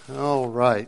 All right.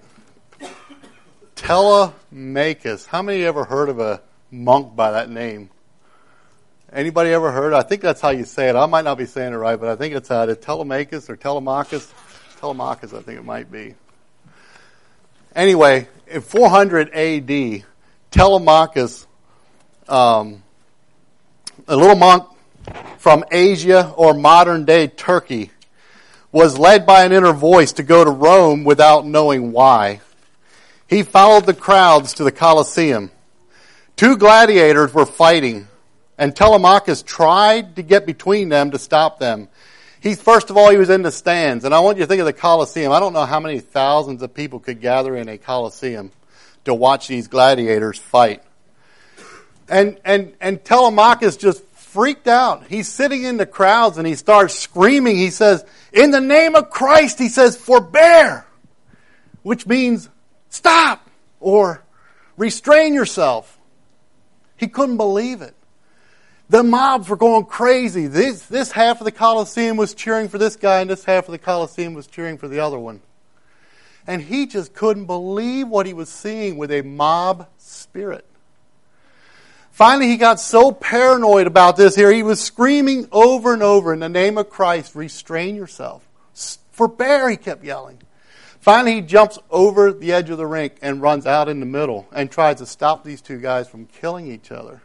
Telemachus. How many ever heard of a monk by that name? Anybody ever heard? I think that's how you say it. I might not be saying it right, but I think it's Telemachus or Telemachus. Telemachus, I think it might be. Anyway, in 400 A.D., Telemachus, a little monk from Asia or modern-day Turkey, was led by an inner voice to go to Rome without knowing why. He followed the crowds to the Colosseum. Two gladiators were fighting, and Telemachus tried to get between them to stop them. First of all, he was in the stands, and I want you to think of the Colosseum. I don't know how many thousands of people could gather in a Colosseum to watch these gladiators fight. And Telemachus just freaked out. He's sitting in the crowds and he starts screaming. He says, "In the name of Christ," he says, "forbear," which means stop or restrain yourself. He couldn't believe it. The mobs were going crazy. This half of the Colosseum was cheering for this guy and this half of the Colosseum was cheering for the other one. And he just couldn't believe what he was seeing with a mob spirit. Finally, he got so paranoid about this here, he was screaming over and over, "In the name of Christ, restrain yourself. Forbear," he kept yelling. Finally, he jumps over the edge of the rink and runs out in the middle and tries to stop these two guys from killing each other.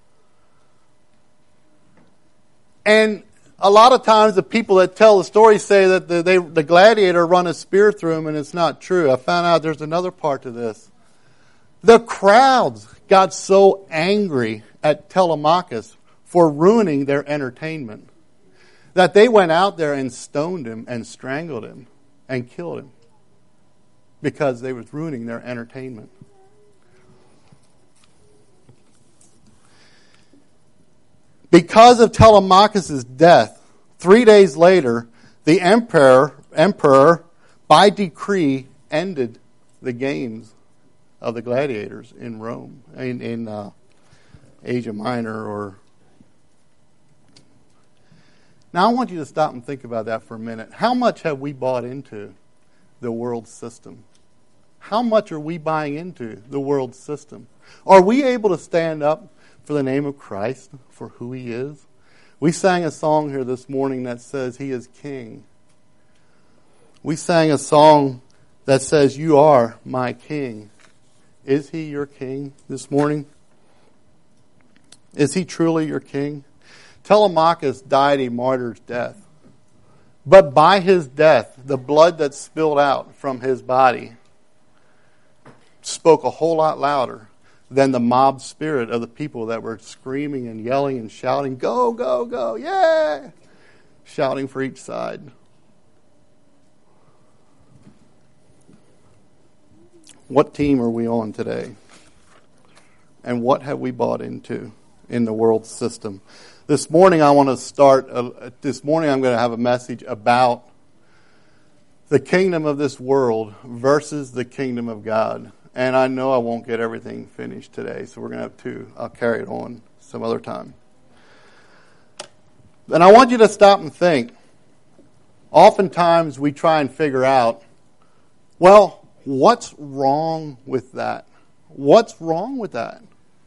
And a lot of times the people that tell the story say that the gladiator run a spear through him, and it's not true. I found out there's another part to this. The crowds got so angry at Telemachus for ruining their entertainment that they went out there and stoned him and strangled him and killed him because they was ruining their entertainment. Because of Telemachus' death, 3 days later, the emperor, by decree, ended the games of the gladiators in Rome, in Asia Minor. Now I want you to stop and think about that for a minute. How much have we bought into the world system? How much are we buying into the world system? Are we able to stand up for the name of Christ, for who He is? We sang a song here this morning that says He is King. We sang a song that says, "You are my King." Is He your King this morning? Is He truly your King? Telemachus died a martyr's death. But by his death, the blood that spilled out from his body spoke a whole lot louder than the mob spirit of the people that were screaming and yelling and shouting, "Go, go, go, yeah!" shouting for each side. What team are we on today? And what have we bought into in the world system? This morning I want to start, this morning I'm going to have a message about the kingdom of this world versus the kingdom of God. And I know I won't get everything finished today, so we're going to have to, I'll carry it on some other time. And I want you to stop and think. Oftentimes we try and figure out, well, what's wrong with that? What's wrong with that?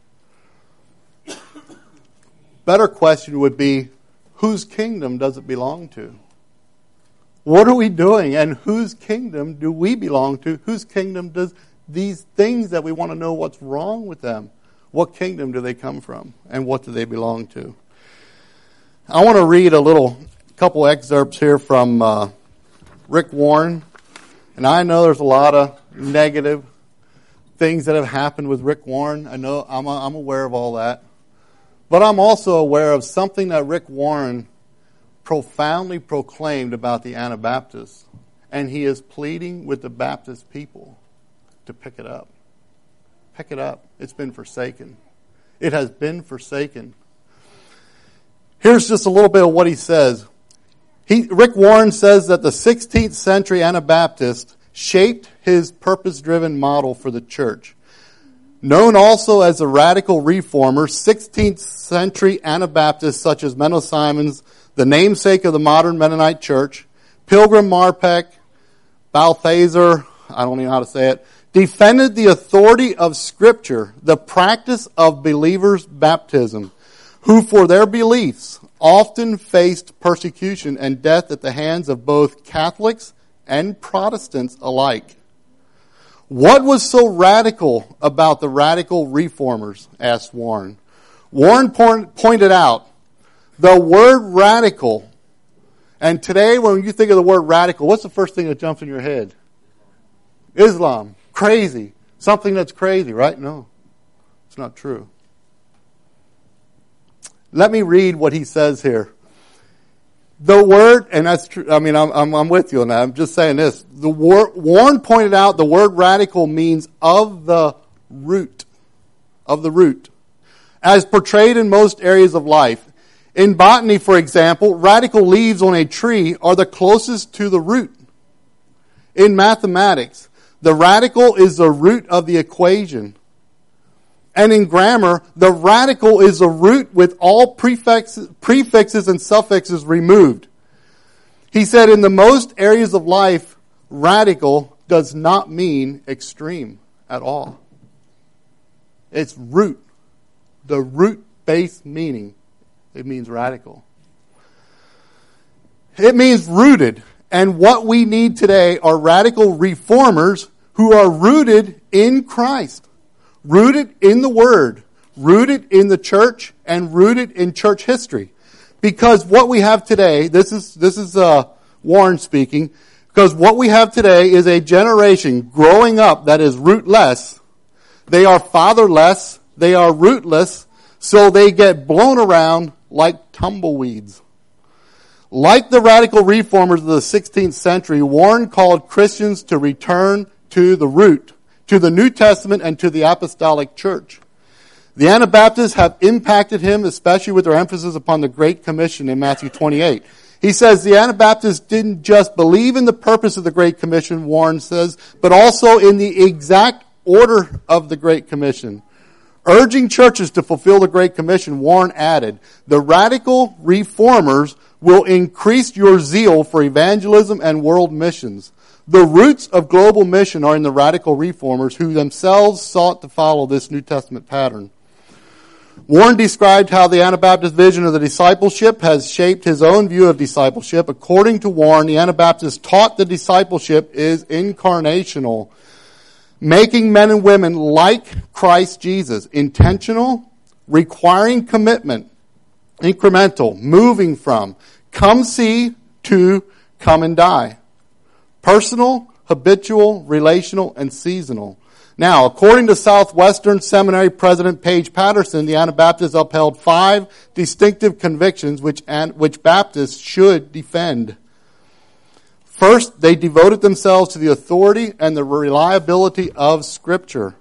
Better question would be, whose kingdom does it belong to? What are we doing, and whose kingdom do we belong to? Whose kingdom does these things that we want to know what's wrong with them? What kingdom do they come from, and what do they belong to? I want to read a couple excerpts here from Rick Warren. And I know there's a lot of negative things that have happened with Rick Warren. I know I'm aware of all that. But I'm also aware of something that Rick Warren profoundly proclaimed about the Anabaptists. And he is pleading with the Baptist people to pick it up. Pick it up. It's been forsaken. It has been forsaken. Here's just a little bit of what he says. Rick Warren says that the 16th century Anabaptist shaped his purpose-driven model for the church. Known also as the radical reformer, 16th century Anabaptists such as Menno Simons, the namesake of the modern Mennonite church, Pilgrim Marpeck, Balthazar I don't even know how to say it, defended the authority of Scripture, the practice of believers' baptism, who for their beliefs often faced persecution and death at the hands of both Catholics and Protestants alike. What was so radical about the radical reformers? Asked Warren. Warren pointed out the word radical. And today, when you think of the word radical, what's the first thing that jumps in your head? Islam. Crazy. Something that's crazy, right? No, it's not true. Let me read what he says here. The word, and that's true. I mean, I'm with you on that. I'm just saying this. Warren pointed out the word radical means of the root, as portrayed in most areas of life. In botany, for example, radical leaves on a tree are the closest to the root. In mathematics, the radical is the root of the equation. And in grammar, the radical is a root with all prefixes and suffixes removed. He said in the most areas of life, radical does not mean extreme at all. It's root. The root-based meaning. It means radical. It means rooted. And what we need today are radical reformers who are rooted in Christ. Rooted in the Word. Rooted in the church and rooted in church history. Because what we have today, this is Warren speaking, because what we have today is a generation growing up that is rootless. They are fatherless. They are rootless. So they get blown around like tumbleweeds. Like the radical reformers of the 16th century, Warren called Christians to return to the root, to the New Testament and to the apostolic church. The Anabaptists have impacted him, especially with their emphasis upon the Great Commission in Matthew 28. He says the Anabaptists didn't just believe in the purpose of the Great Commission, Warren says, but also in the exact order of the Great Commission. Urging churches to fulfill the Great Commission, Warren added, the radical reformers will increase your zeal for evangelism and world missions. The roots of global mission are in the radical reformers who themselves sought to follow this New Testament pattern. Warren described how the Anabaptist vision of the discipleship has shaped his own view of discipleship. According to Warren, the Anabaptists taught that discipleship is incarnational, making men and women like Christ Jesus, intentional, requiring commitment, incremental, moving from come see to come and die. Personal, habitual, relational, and seasonal. Now, according to Southwestern Seminary President Paige Patterson, the Anabaptists upheld 5 distinctive convictions which Baptists should defend. First, they devoted themselves to the authority and the reliability of Scripture.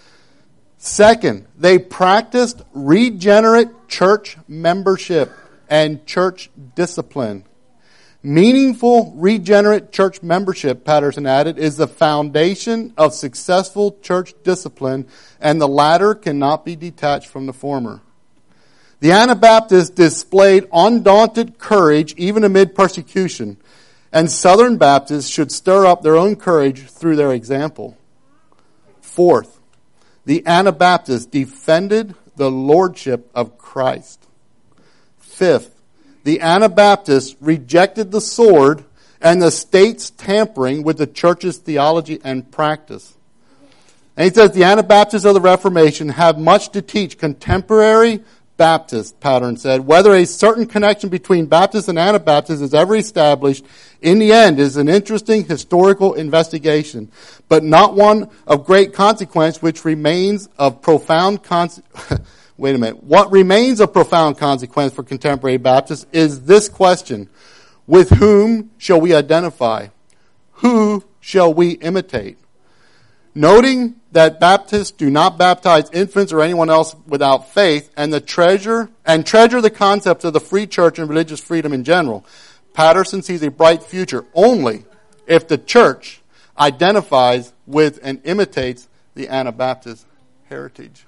Second, they practiced regenerate church membership and church discipline. Meaningful regenerate church membership, Patterson added, is the foundation of successful church discipline, and the latter cannot be detached from the former. The Anabaptists displayed undaunted courage even amid persecution, and Southern Baptists should stir up their own courage through their example. Fourth, the Anabaptists defended the lordship of Christ. Fifth, the Anabaptists rejected the sword and the state's tampering with the church's theology and practice. And he says the Anabaptists of the Reformation have much to teach contemporary Baptists, Patterson said. Whether a certain connection between Baptists and Anabaptists is ever established, in the end, is an interesting historical investigation, but not one of great consequence, which remains of profound Wait a minute. What remains of profound consequence for contemporary Baptists is this question: with whom shall we identify? Who shall we imitate? Noting that Baptists do not baptize infants or anyone else without faith, and treasure the concepts of the free church and religious freedom in general, Patterson sees a bright future only if the church identifies with and imitates the Anabaptist heritage.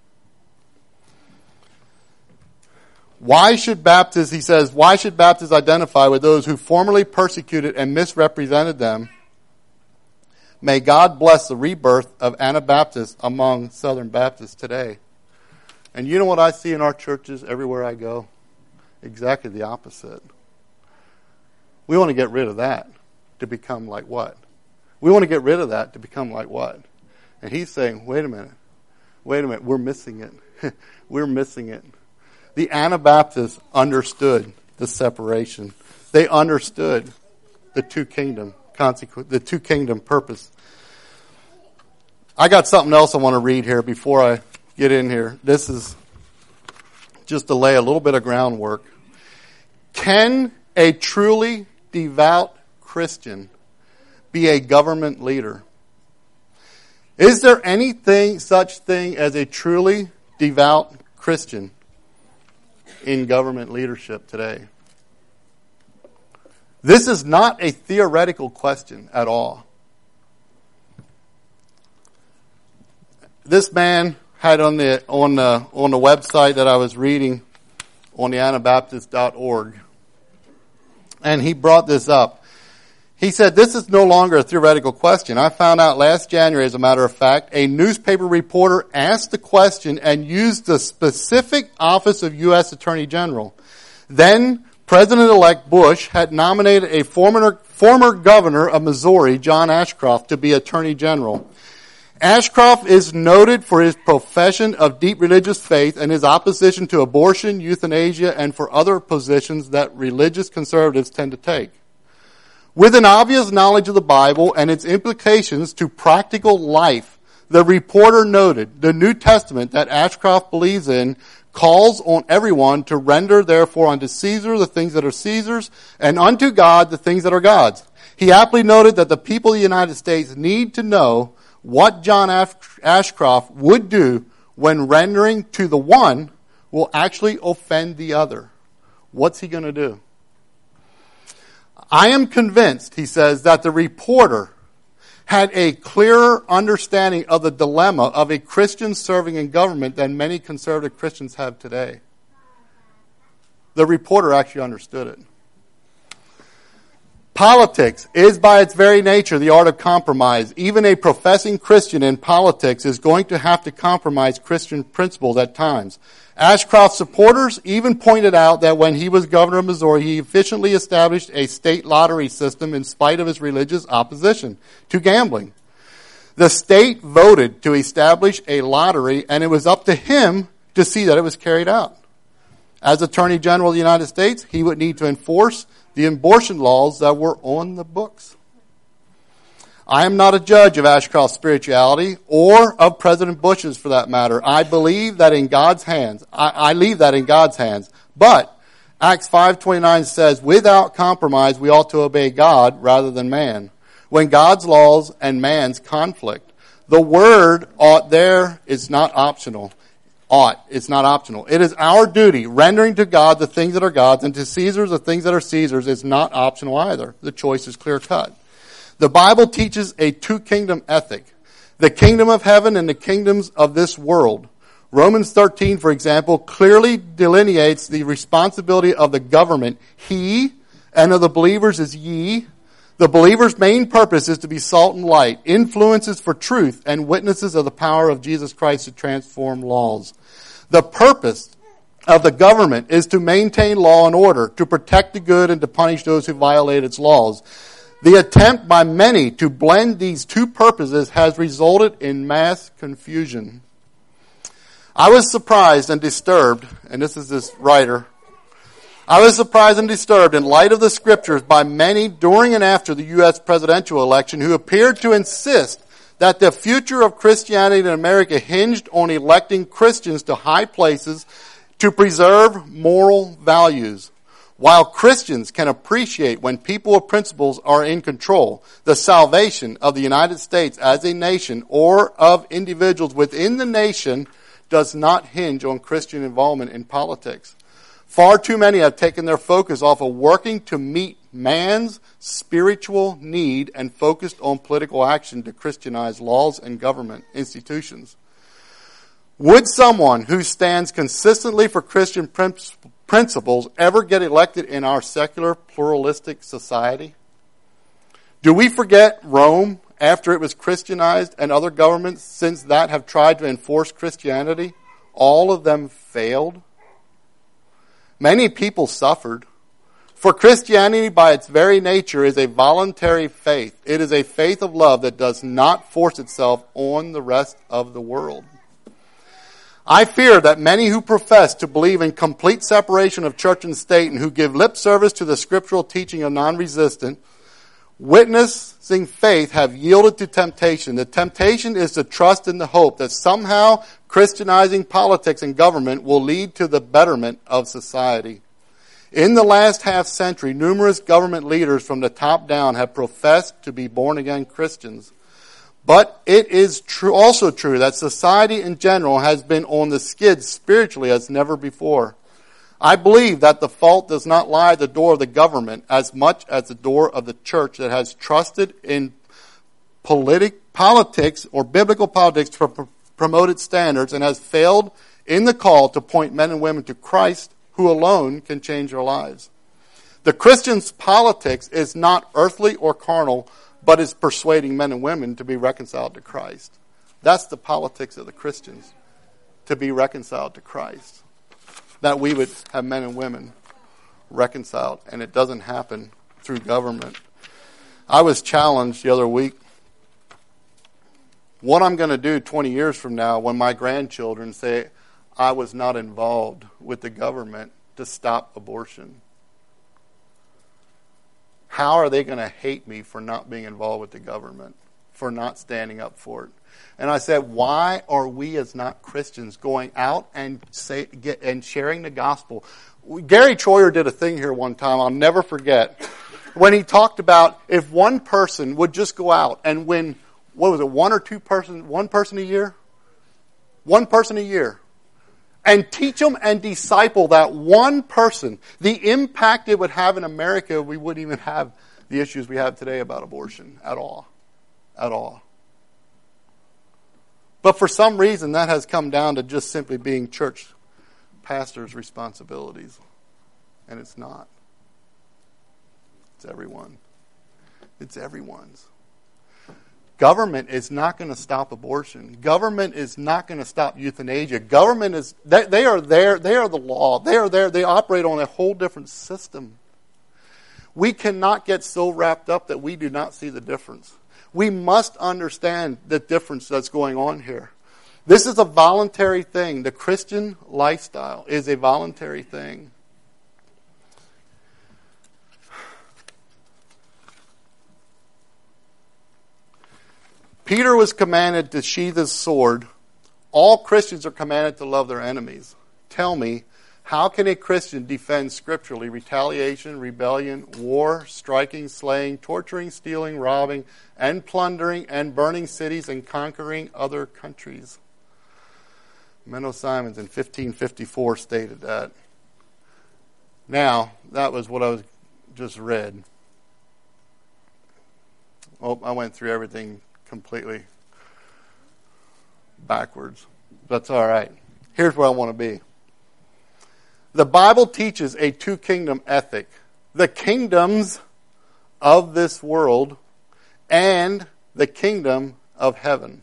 Why should Baptists identify with those who formerly persecuted and misrepresented them, May God bless the rebirth of Anabaptists among Southern Baptists today. And you know what I see in our churches everywhere I go? Exactly the opposite. We want to get rid of that to become like what? We want to get rid of that to become like what? And he's saying, wait a minute, we're missing it. We're missing it. The Anabaptists understood the separation. They understood the two kingdom purpose. I got something else I want to read here before I get in here. This is just to lay a little bit of groundwork. Can a truly devout Christian be a government leader? Is there anything such thing as a truly devout Christian in government leadership today? This is not a theoretical question at all. This man had on the website that I was reading on the Anabaptist.org, and he brought this up. He said, this is no longer a theoretical question. I found out last January, as a matter of fact, a newspaper reporter asked the question and used the specific office of U.S. Attorney General. Then President-elect Bush had nominated a former governor of Missouri, John Ashcroft, to be Attorney General. Ashcroft is noted for his profession of deep religious faith and his opposition to abortion, euthanasia, and for other positions that religious conservatives tend to take. With an obvious knowledge of the Bible and its implications to practical life, the reporter noted the New Testament that Ashcroft believes in calls on everyone to render therefore unto Caesar the things that are Caesar's and unto God the things that are God's. He aptly noted that the people of the United States need to know what John Ashcroft would do when rendering to the one will actually offend the other. What's he going to do? I am convinced, he says, that the reporter had a clearer understanding of the dilemma of a Christian serving in government than many conservative Christians have today. The reporter actually understood it. Politics is by its very nature the art of compromise. Even a professing Christian in politics is going to have to compromise Christian principles at times. Ashcroft's supporters even pointed out that when he was governor of Missouri, he efficiently established a state lottery system in spite of his religious opposition to gambling. The state voted to establish a lottery, and it was up to him to see that it was carried out. As Attorney General of the United States, he would need to enforce the abortion laws that were on the books. I am not a judge of Ashcroft's spirituality or of President Bush's for that matter. I believe that in God's hands. I leave that in God's hands. But Acts 5:29 says, without compromise, we ought to obey God rather than man. When God's laws and man's conflict, the word ought there is not optional. It's not optional. It is our duty, rendering to God the things that are God's and to Caesar the things that are Caesar's is not optional either. The choice is clear cut. The Bible teaches a two-kingdom ethic. The kingdom of heaven and the kingdoms of this world. Romans 13, for example, clearly delineates the responsibility of the government, he, and of the believers is ye. The believer's main purpose is to be salt and light, influences for truth, and witnesses of the power of Jesus Christ to transform laws. The purpose of the government is to maintain law and order, to protect the good and to punish those who violate its laws. The attempt by many to blend these two purposes has resulted in mass confusion. I was surprised and disturbed, and this is this writer, I was surprised and disturbed in light of the scriptures by many during and after the U.S. presidential election who appeared to insist that the future of Christianity in America hinged on electing Christians to high places to preserve moral values. While Christians can appreciate when people of principles are in control, the salvation of the United States as a nation or of individuals within the nation does not hinge on Christian involvement in politics. Far too many have taken their focus off of working to meet man's spiritual need and focused on political action to Christianize laws and government institutions. Would someone who stands consistently for Christian principles ever get elected in our secular pluralistic society? Do we forget Rome after it was Christianized, and other governments since that have tried to enforce Christianity, all of them failed. Many people suffered. For Christianity, by its very nature, is a voluntary faith. It is a faith of love that does not force itself on the rest of the world. I fear that many who profess to believe in complete separation of church and state and who give lip service to the scriptural teaching of non-resistant, witnessing faith have yielded to temptation. The temptation is to trust in the hope that somehow Christianizing politics and government will lead to the betterment of society. In the last half century, numerous government leaders from the top down have professed to be born-again Christians. But it is also true that society in general has been on the skids spiritually as never before. I believe that the fault does not lie at the door of the government as much as the door of the church that has trusted in politics or biblical politics to promote its standards and has failed in the call to point men and women to Christ, who alone can change their lives. The Christian's politics is not earthly or carnal, but is persuading men and women to be reconciled to Christ. That's the politics of the Christians, to be reconciled to Christ. That we would have men and women reconciled, and it doesn't happen through government. I was challenged the other week what I'm going to do 20 years from now when my grandchildren say I was not involved with the government to stop abortion. How are they going to hate me for not being involved with the government, for not standing up for it? And I said, why are we as not Christians going out and sharing the gospel? Gary Troyer did a thing here one time I'll never forget, when he talked about if one person would just go out and win, what was it, one person a year? One person a year. And teach them and disciple that one person, the impact it would have in America, we wouldn't even have the issues we have today about abortion at all. At all. But for some reason, that has come down to just simply being church pastors' responsibilities. And it's not. It's everyone. It's everyone's. Government is not going to stop abortion. Government is not going to stop euthanasia. Government is, they are there, they are the law. They are there, they operate on a whole different system. We cannot get so wrapped up that we do not see the difference. We must understand the difference that's going on here. This is a voluntary thing. The Christian lifestyle is a voluntary thing. Peter was commanded to sheathe his sword. All Christians are commanded to love their enemies. Tell me, how can a Christian defend scripturally retaliation, rebellion, war, striking, slaying, torturing, stealing, robbing, and plundering, and burning cities and conquering other countries? Menno Simons in 1554 stated that. Now, that was what I was just read. Oh, I went through everything completely backwards. That's all right. Here's where I want to be. The Bible teaches a two-kingdom ethic. The kingdoms of this world and the kingdom of heaven.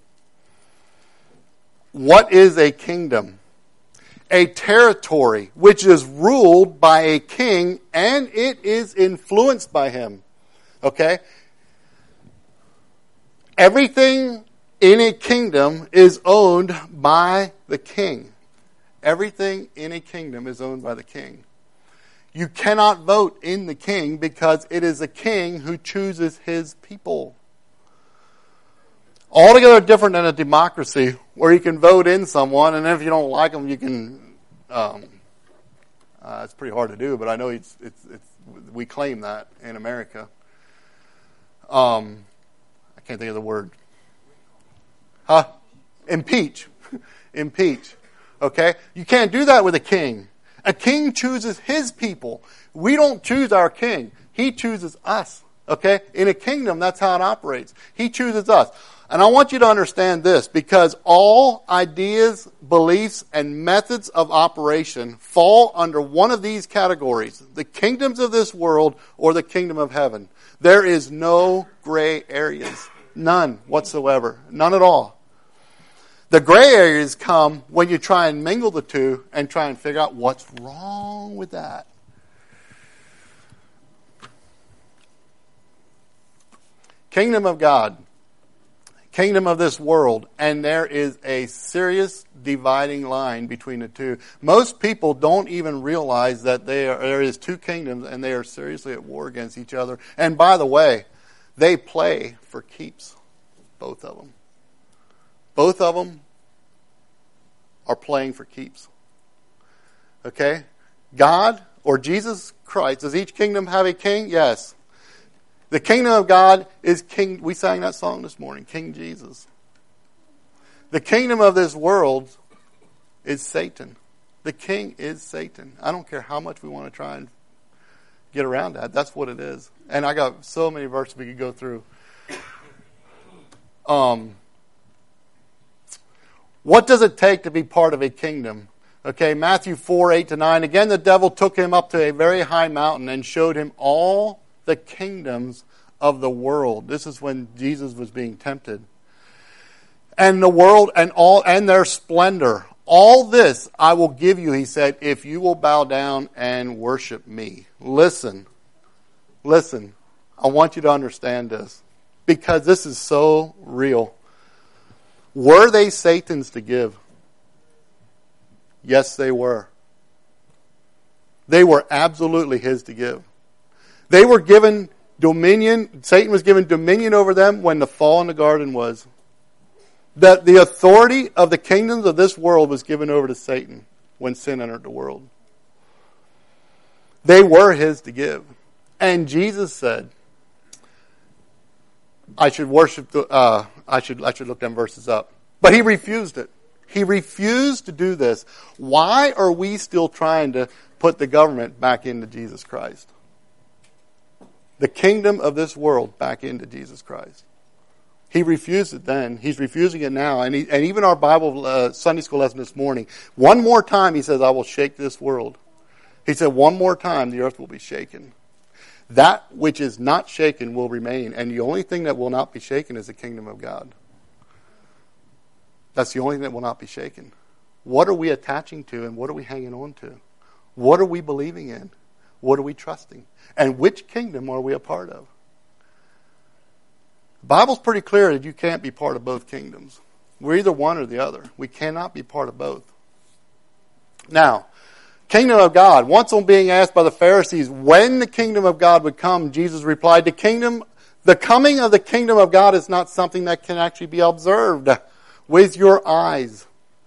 What is a kingdom? A territory which is ruled by a king and it is influenced by him. Okay? Everything in a kingdom is owned by the king. Everything in a kingdom is owned by the king. You cannot vote in the king because it is a king who chooses his people. Altogether different than a democracy where you can vote in someone and if you don't like them you can... it's pretty hard to do, but I know we claim that in America. I can't think of the word. Impeach. Impeach. Okay? You can't do that with a king. A king chooses his people. We don't choose our king. He chooses us. Okay? In a kingdom, that's how it operates. He chooses us. And I want you to understand this, because all ideas, beliefs, and methods of operation fall under one of these categories. The kingdoms of this world or the kingdom of heaven. There is no gray areas. None whatsoever. None at all. The gray areas come when you try and mingle the two and try and figure out what's wrong with that. Kingdom of God. Kingdom of this world. And there is a serious dividing line between the two. Most people don't even realize that there is two kingdoms and they are seriously at war against each other. And by the way, they play for keeps. Both of them. Both of them are playing for keeps. Okay? God or Jesus Christ. Does each kingdom have a king? Yes. The kingdom of God is King. We sang that song this morning, King Jesus. The kingdom of this world is Satan. The king is Satan. I don't care how much we want to try and get around that. That's what it is. And I got so many verses we could go through. What does it take to be part of a kingdom? Okay, Matthew 4:8-9. Again, the devil took him up to a very high mountain and showed him all the kingdoms of the world. This is when Jesus was being tempted. And the world and their splendor. All this I will give you, he said, if you will bow down and worship me. Listen. I want you to understand this. Because this is so real. Were they Satan's to give? Yes, they were. They were absolutely his to give. They were given dominion. Satan was given dominion over them when the fall in the garden was. The authority of the kingdoms of this world was given over to Satan when sin entered the world. They were his to give. And Jesus said, I should worship I should look them verses up. But he refused it. He refused to do this. Why are we still trying to put the government back into Jesus Christ? The kingdom of this world back into Jesus Christ. He refused it then. He's refusing it now. And even our Bible Sunday school lesson this morning, one more time he says, I will shake this world. He said, one more time the earth will be shaken. That which is not shaken will remain. And the only thing that will not be shaken is the kingdom of God. That's the only thing that will not be shaken. What are we attaching to and what are we hanging on to? What are we believing in? What are we trusting? And which kingdom are we a part of? The Bible's pretty clear that you can't be part of both kingdoms. We're either one or the other. We cannot be part of both. Now, kingdom of God. Once on being asked by the Pharisees when the kingdom of God would come, Jesus replied, the coming of the kingdom of God is not something that can actually be observed with your eyes.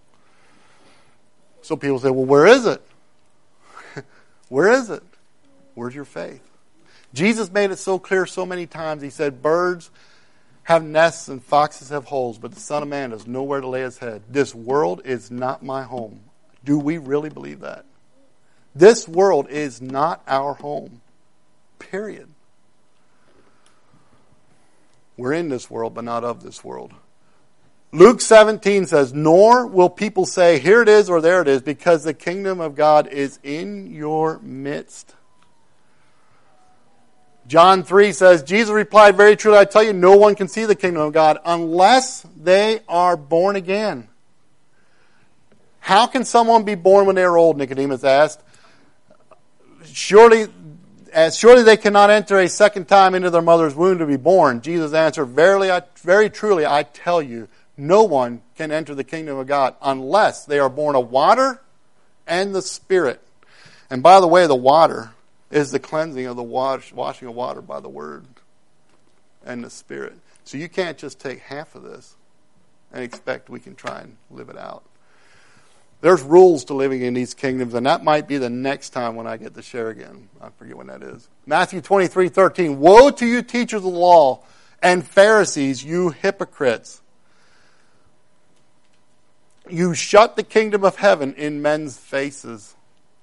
So people say, well, where is it? Where is it? Where's your faith? Jesus made it so clear so many times. He said, birds have nests and foxes have holes, but the Son of Man has nowhere to lay his head. This world is not my home. Do we really believe that? This world is not our home. Period. We're in this world, but not of this world. Luke 17 says, nor will people say, here it is or there it is, because the kingdom of God is in your midst. John 3 says, Jesus replied, very truly, I tell you, no one can see the kingdom of God unless they are born again. How can someone be born when they are old? Nicodemus asked. Surely they cannot enter a second time into their mother's womb to be born. Jesus answered, very truly, I tell you, no one can enter the kingdom of God unless they are born of water and the Spirit. And by the way, the water is the cleansing of the washing of water by the Word and the Spirit. So you can't just take half of this and expect we can try and live it out. There's rules to living in these kingdoms, and that might be the next time when I get to share again. I forget when that is. Matthew 23:13. Woe to you, teachers of the law and Pharisees, you hypocrites! You shut the kingdom of heaven in men's faces.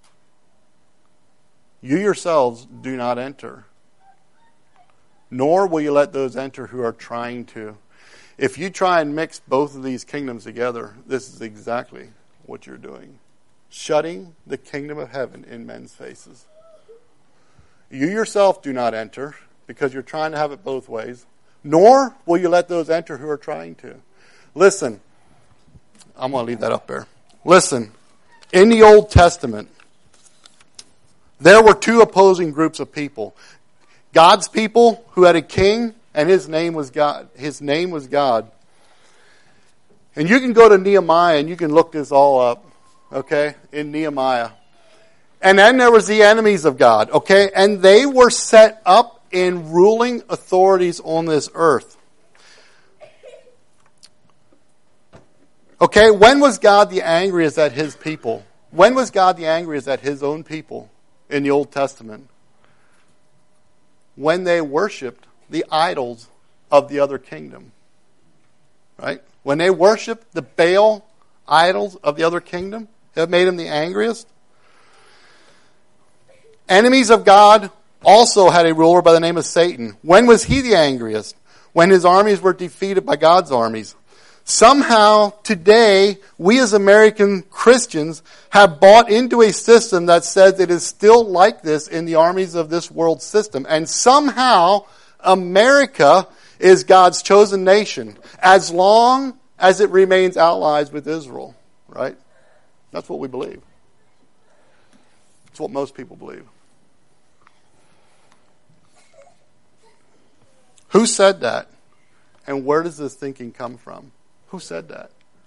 You yourselves do not enter, nor will you let those enter who are trying to. If you try and mix both of these kingdoms together, this is exactly what you're doing. Shutting the kingdom of heaven in men's faces. You yourself do not enter because you're trying to have it both ways. nor will you let those enter who are trying to. Listen, I'm going to leave that up there. Listen, in the Old Testament, there were two opposing groups of people. God's people who had a king, and his name was God. His name was God. And you can go to Nehemiah and you can look this all up, okay, in Nehemiah. And then there was the enemies of God, okay, and they were set up in ruling authorities on this earth. Okay, when was God the angriest at his people? When was God the angriest at his own people in the Old Testament? When they worshipped the idols of the other kingdom. Right? When they worshipped the Baal idols of the other kingdom, that made him the angriest. Enemies of God also had a ruler by the name of Satan. When was he the angriest? When his armies were defeated by God's armies. Somehow, today, we as American Christians have bought into a system that says it is still like this in the armies of this world system. And somehow, America is God's chosen nation, as long as it remains allies with Israel, right? That's what we believe. That's what most people believe. Who said that? And where does this thinking come from? Who said that?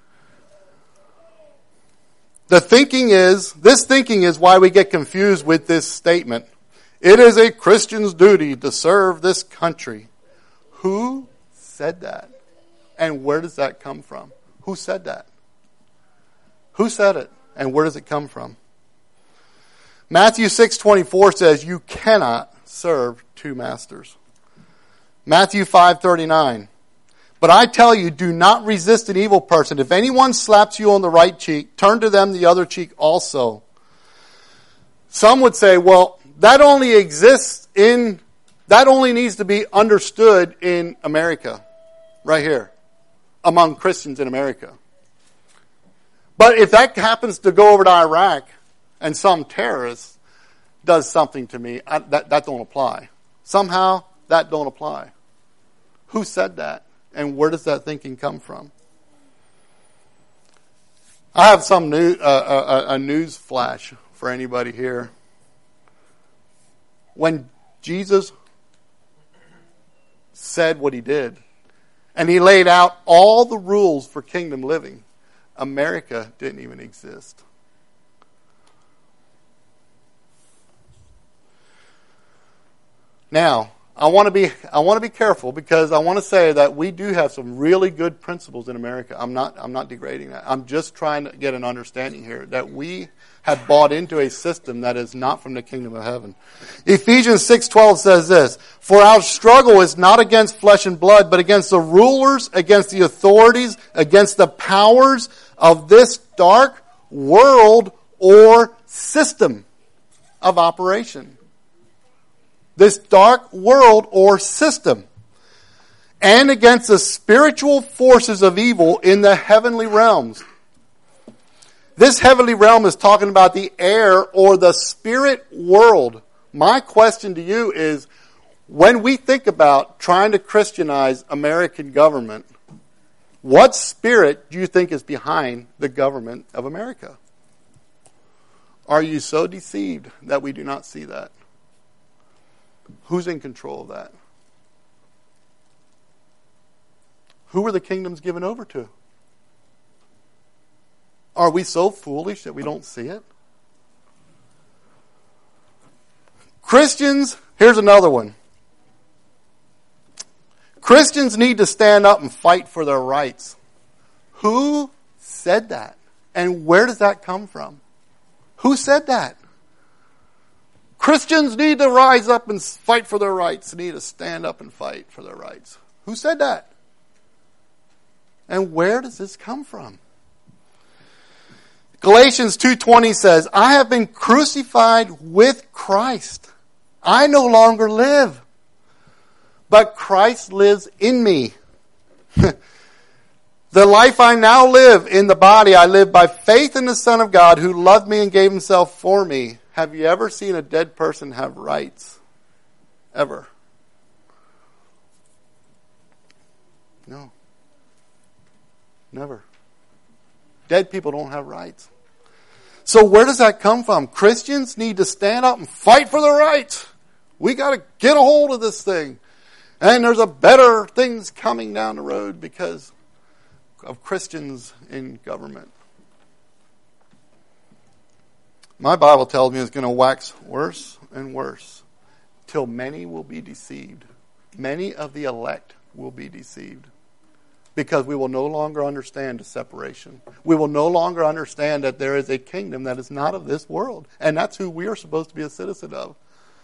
This thinking is why we get confused with this statement. It is a Christian's duty to serve this country. Who said that? And where does that come from? Who said that? Who said it? And where does it come from? Matthew 6:24 says, you cannot serve two masters. Matthew 5:39. But I tell you, do not resist an evil person. If anyone slaps you on the right cheek, turn to them the other cheek also. Some would say, well, that only needs to be understood in America, right here, among Christians in America. But if that happens to go over to Iraq and some terrorist does something to me, that don't apply. Somehow, that don't apply. Who said that? And where does that thinking come from? I have some a news flash for anybody here. When Jesus said what he did, and he laid out all the rules for kingdom living, America didn't even exist. Now, I want to be careful because I want to say that we do have some really good principles in America. I'm not degrading that. I'm just trying to get an understanding here that we have bought into a system that is not from the kingdom of heaven. Ephesians 6:12 says this, for our struggle is not against flesh and blood, but against the rulers, against the authorities, against the powers of this dark world or system of operation. This dark world or system, and against the spiritual forces of evil in the heavenly realms. This heavenly realm is talking about the air or the spirit world. My question to you is, when we think about trying to Christianize American government, what spirit do you think is behind the government of America? Are you so deceived that we do not see that? Who's in control of that? Who were the kingdoms given over to? Are we so foolish that we don't see it? Christians, here's another one. Christians need to stand up and fight for their rights. Who said that? And where does that come from? Who said that? Christians need to rise up and fight for their rights. Need to stand up and fight for their rights. Who said that? And where does this come from? Galatians 2:20 says, I have been crucified with Christ. I no longer live, but Christ lives in me. The life I now live in the body, I live by faith in the Son of God who loved me and gave himself for me. Have you ever seen a dead person have rights? Ever? No. Never. Dead people don't have rights. So where does that come from? Christians need to stand up and fight for their rights. We got to get a hold of this thing. And there's a better things coming down the road because of Christians in government. My Bible tells me it's going to wax worse and worse till many will be deceived. Many of the elect will be deceived because we will no longer understand the separation. We will no longer understand that there is a kingdom that is not of this world, and that's who we are supposed to be a citizen of.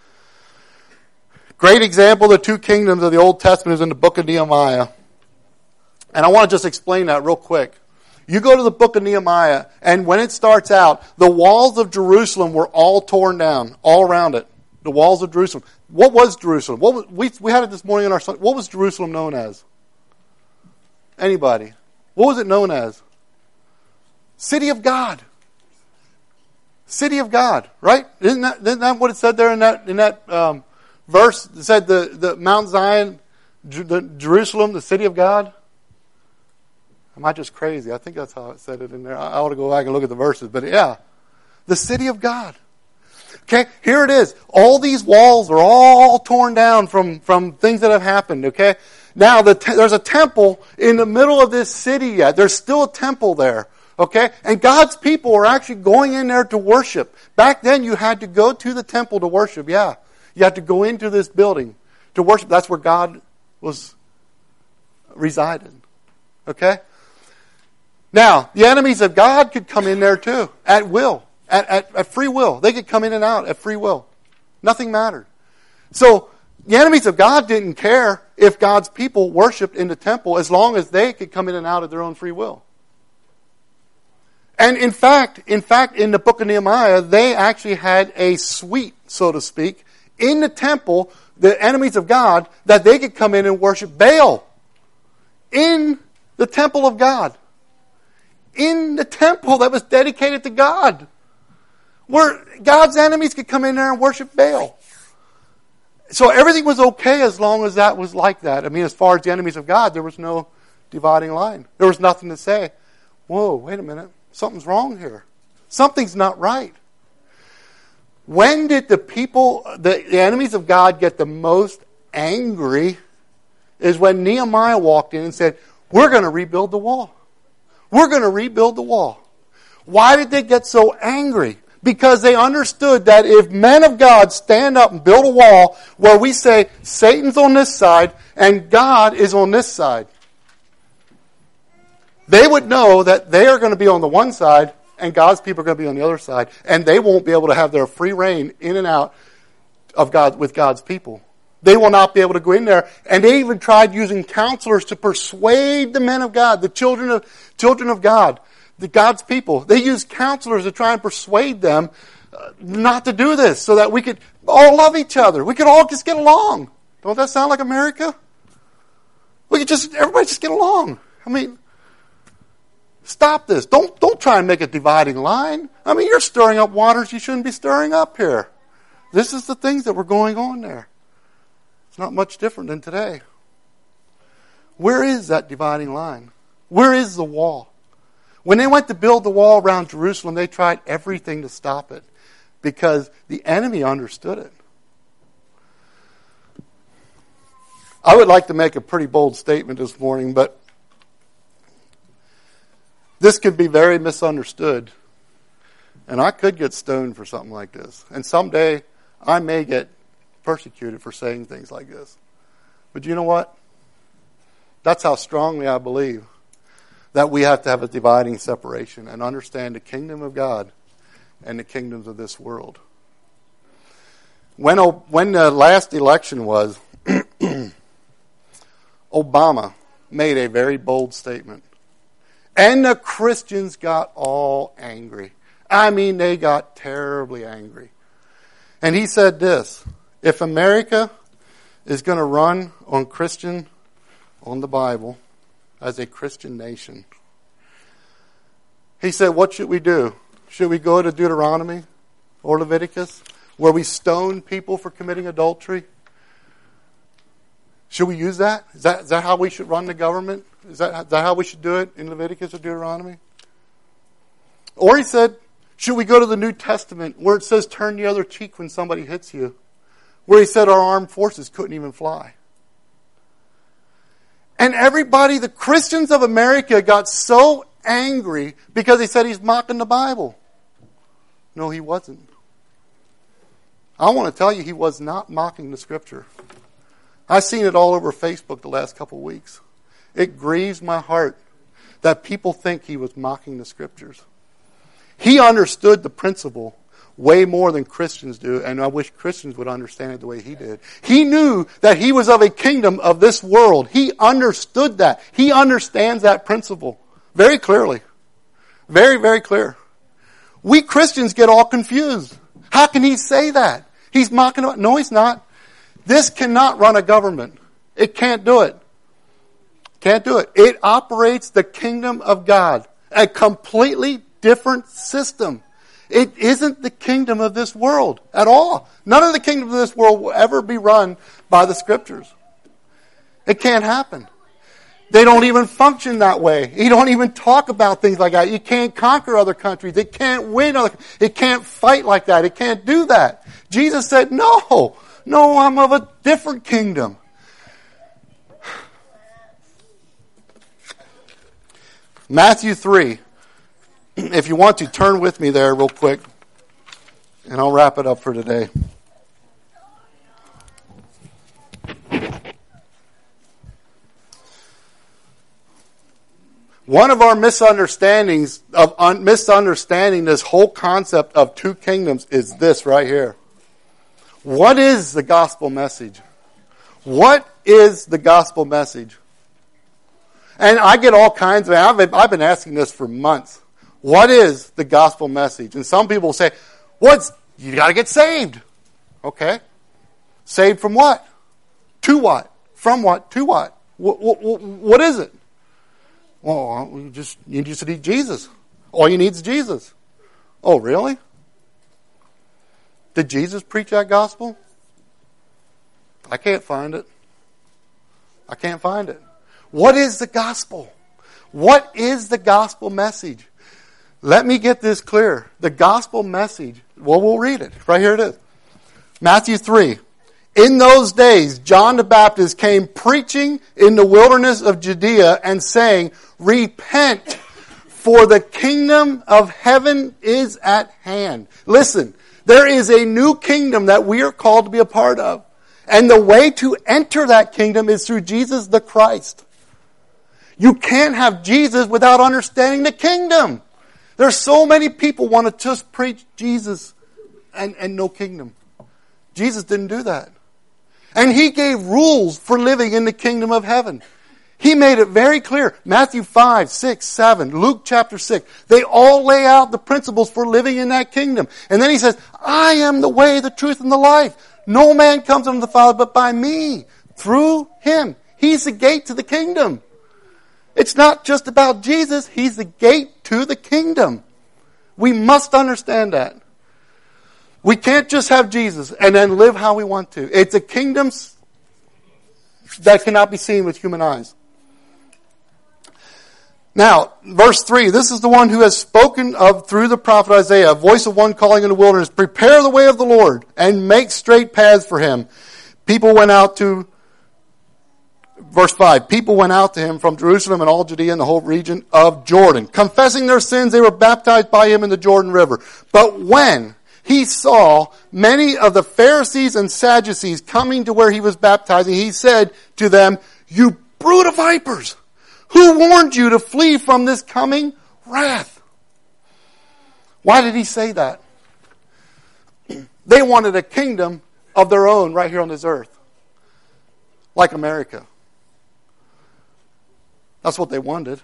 Great example of the two kingdoms of the Old Testament is in the book of Nehemiah. And I want to just explain that real quick. You go to the book of Nehemiah, and when it starts out, the walls of Jerusalem were all torn down, all around it. The walls of Jerusalem. What was Jerusalem? We had it this morning in our Sunday. What was Jerusalem known as? Anybody? What was it known as? City of God. City of God, right? Isn't that what it said there in that verse? It said the Mount Zion, Jerusalem, the city of God. Am I just crazy? I think that's how it said it in there. I ought to go back and look at the verses, but yeah, the city of God. Okay, here it is. All these walls are all torn down from things that have happened, okay? Now, there's a temple in the middle of this city yet. There's still a temple there, okay? And God's people are actually going in there to worship. Back then, you had to go to the temple to worship, yeah. You had to go into this building to worship. That's where God was resided, okay? Now, the enemies of God could come in there too, at will. At free will. They could come in and out at free will. Nothing mattered. So, the enemies of God didn't care if God's people worshipped in the temple as long as they could come in and out of their own free will. And in fact, in the book of Nehemiah, they actually had a suite, so to speak, in the temple, the enemies of God, that they could come in and worship Baal in the temple of God. In the temple that was dedicated to God. Where God's enemies could come in there and worship Baal. So everything was okay as long as that was like that. I mean, as far as the enemies of God, there was no dividing line. There was nothing to say, whoa, wait a minute, something's wrong here. Something's not right. When did the enemies of God get the most angry is when Nehemiah walked in and said, we're going to rebuild the wall. We're going to rebuild the wall. Why did they get so angry? Because they understood that if men of God stand up and build a wall where we say Satan's on this side and God is on this side, they would know that they are going to be on the one side and God's people are going to be on the other side, and they won't be able to have their free reign in and out of God with God's people. They will not be able to go in there. And they even tried using counselors to persuade the men of God, the children of God, God's people. They used counselors to try and persuade them not to do this so that we could all love each other. We could all just get along. Don't that sound like America? Everybody just get along. I mean, stop this. Don't try and make a dividing line. I mean, you're stirring up waters you shouldn't be stirring up here. This is the things that were going on there. It's not much different than today. Where is that dividing line? Where is the wall? When they went to build the wall around Jerusalem, they tried everything to stop it because the enemy understood it. I would like to make a pretty bold statement this morning, but this could be very misunderstood. And I could get stoned for something like this. And someday I may get persecuted for saying things like this. But you know what? That's how strongly I believe that we have to have a dividing separation and understand the kingdom of God and the kingdoms of this world. When the last election was, Obama made a very bold statement. And the Christians got all angry. I mean, they got terribly angry. And he said this, if America is going to run on the Bible, as a Christian nation. He said, what should we do? Should we go to Deuteronomy or Leviticus, where we stone people for committing adultery? Should we use that? Is that how we should run the government? Is that how we should do it in Leviticus or Deuteronomy? Or he said, should we go to the New Testament where it says turn the other cheek when somebody hits you? Where he said our armed forces couldn't even fly. And everybody, the Christians of America, got so angry because he said he's mocking the Bible. No, he wasn't. I want to tell you, he was not mocking the Scripture. I've seen it all over Facebook the last couple of weeks. It grieves my heart that people think he was mocking the Scriptures. He understood the principle way more than Christians do, and I wish Christians would understand it the way he did. He knew that he was of a kingdom of this world. He understood that. He understands that principle very clearly. Very, very clear. We Christians get all confused. How can he say that? He's mocking about. No, he's not. This cannot run a government. It can't do it. Can't do it. It operates the kingdom of God. A completely different system. It isn't the kingdom of this world at all. None of the kingdoms of this world will ever be run by the Scriptures. It can't happen. They don't even function that way. You don't even talk about things like that. You can't conquer other countries. It can't win. It can't fight like that. It can't do that. Jesus said, no, I'm of a different kingdom. Matthew 3. If you want to, turn with me there real quick, and I'll wrap it up for today. One of our misunderstandings of misunderstanding this whole concept of two kingdoms is this right here. What is the gospel message? What is the gospel message? And I get all kinds of, I've been asking this for months. What is the gospel message? And some people say, you got to get saved. Okay. Saved from what? To what? From what? To what? What is it? Well, you just need Jesus. All you need is Jesus. Oh, really? Did Jesus preach that gospel? I can't find it. I can't find it. What is the gospel? What is the gospel message? Let me get this clear. The gospel message, well, we'll read it. Right here it is. Matthew 3. In those days, John the Baptist came preaching in the wilderness of Judea and saying, repent, for the kingdom of heaven is at hand. Listen, there is a new kingdom that we are called to be a part of. And the way to enter that kingdom is through Jesus the Christ. You can't have Jesus without understanding the kingdom. There's so many people want to just preach Jesus and no kingdom. Jesus didn't do that. And he gave rules for living in the kingdom of heaven. He made it very clear. Matthew 5, 6, 7, Luke chapter 6. They all lay out the principles for living in that kingdom. And then he says, I am the way, the truth, and the life. No man comes unto the Father but by me. Through him. He's the gate to the kingdom. It's not just about Jesus. He's the gate to the kingdom. We must understand that. We can't just have Jesus and then live how we want to. It's a kingdom that cannot be seen with human eyes. Now, verse 3, this is the one who has spoken of through the prophet Isaiah, a voice of one calling in the wilderness, prepare the way of the Lord and make straight paths for him. Verse 5, people went out to him from Jerusalem and all Judea and the whole region of Jordan. Confessing their sins, they were baptized by him in the Jordan River. But when he saw many of the Pharisees and Sadducees coming to where he was baptizing, he said to them, you brood of vipers, who warned you to flee from this coming wrath? Why did he say that? They wanted a kingdom of their own right here on this earth. Like America. That's what they wanted.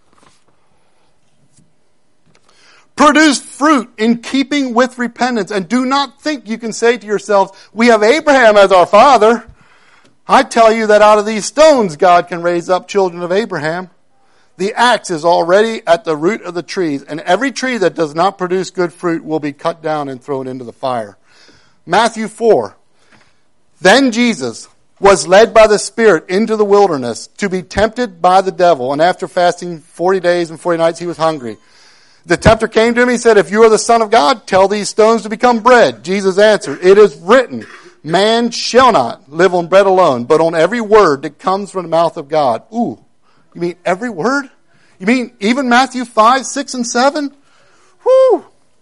Produce fruit in keeping with repentance. And do not think you can say to yourselves, we have Abraham as our father. I tell you that out of these stones God can raise up children of Abraham. The axe is already at the root of the trees, and every tree that does not produce good fruit will be cut down and thrown into the fire. Matthew 4. Then Jesus, was led by the Spirit into the wilderness to be tempted by the devil. And after fasting 40 days and 40 nights, he was hungry. The tempter came to him. He said, if you are the Son of God, tell these stones to become bread. Jesus answered, it is written, man shall not live on bread alone, but on every word that comes from the mouth of God. Ooh, you mean every word? You mean even Matthew 5, 6, and 7? Whew.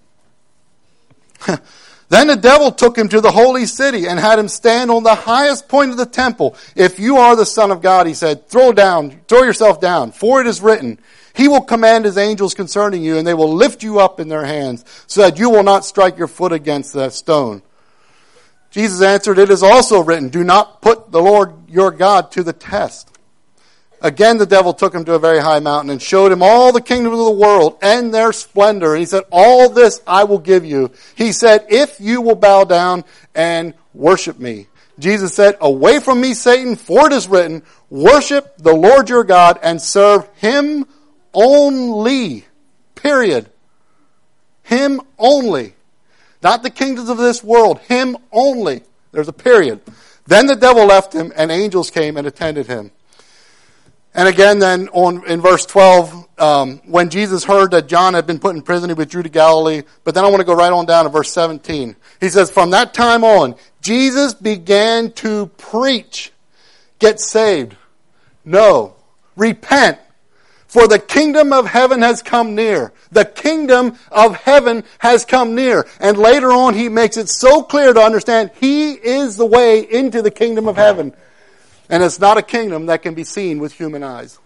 Then the devil took him to the holy city and had him stand on the highest point of the temple. If you are the Son of God, he said, throw yourself down, for it is written, he will command his angels concerning you, and they will lift you up in their hands, so that you will not strike your foot against the stone. Jesus answered, it is also written, do not put the Lord your God to the test. Again, the devil took him to a very high mountain and showed him all the kingdoms of the world and their splendor. And he said, all this I will give you. He said, if you will bow down and worship me. Jesus said, away from me, Satan, for it is written, worship the Lord your God and serve him only. Period. Him only. Not the kingdoms of this world. Him only. There's a period. Then the devil left him and angels came and attended him. And again then in verse 12, when Jesus heard that John had been put in prison, he withdrew to Galilee. But then I want to go right on down to verse 17. He says, from that time on, Jesus began to preach. Get saved. No. Repent. For the kingdom of heaven has come near. The kingdom of heaven has come near. And later on he makes it so clear to understand he is the way into the kingdom of heaven. And it's not a kingdom that can be seen with human eyes.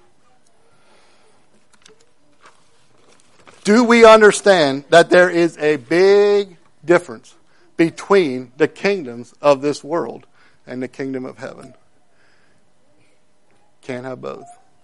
Do we understand that there is a big difference between the kingdoms of this world and the kingdom of heaven? Can't have both.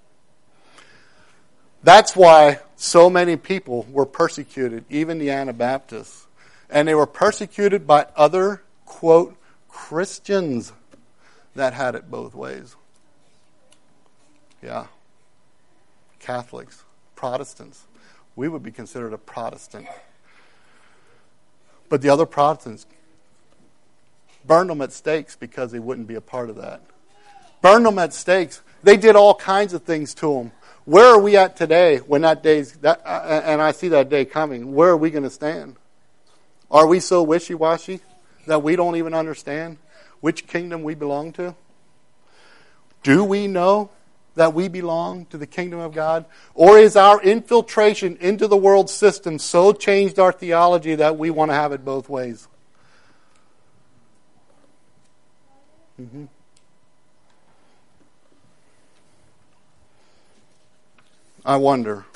That's why so many people were persecuted, even the Anabaptists. And they were persecuted by other, quote, Christians that had it both ways. Yeah. Catholics, Protestants. We would be considered a Protestant. But the other Protestants burned them at stakes because they wouldn't be a part of that. Burned them at stakes. They did all kinds of things to them. Where are we at today when and I see that day coming, where are we going to stand? Are we so wishy-washy that we don't even understand which kingdom we belong to? Do we know that we belong to the kingdom of God? Or is our infiltration into the world system so changed our theology that we want to have it both ways? Mm-hmm. I wonder.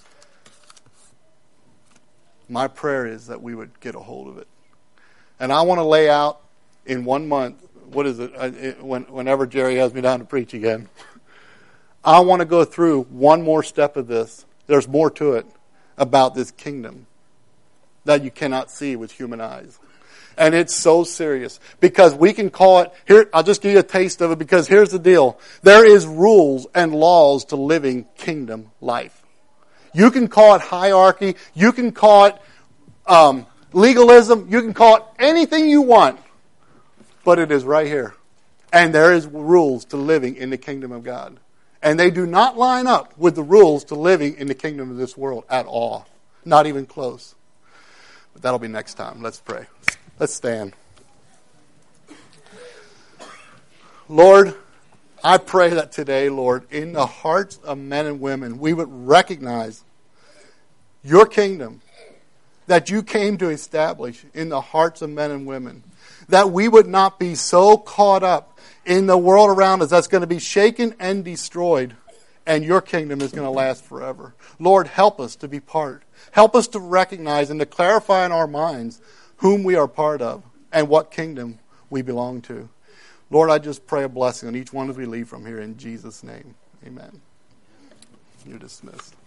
My prayer is that we would get a hold of it. And I want to lay out in 1 month, what is it, whenever Jerry has me down to preach again. I want to go through one more step of this. There's more to it about this kingdom that you cannot see with human eyes. And it's so serious because we can call it, here, I'll just give you a taste of it because here's the deal. There is rules and laws to living kingdom life. You can call it hierarchy. You can call it legalism. You can call it anything you want. But it is right here. And there is rules to living in the kingdom of God. And they do not line up with the rules to living in the kingdom of this world at all. Not even close. But that'll be next time. Let's pray. Let's stand. Lord, I pray that today, Lord, in the hearts of men and women, we would recognize your kingdom that you came to establish in the hearts of men and women. That we would not be so caught up in the world around us that's going to be shaken and destroyed, and your kingdom is going to last forever. Lord, help us to be part. Help us to recognize and to clarify in our minds whom we are part of and what kingdom we belong to. Lord, I just pray a blessing on each one as we leave from here in Jesus' name. Amen. You're dismissed.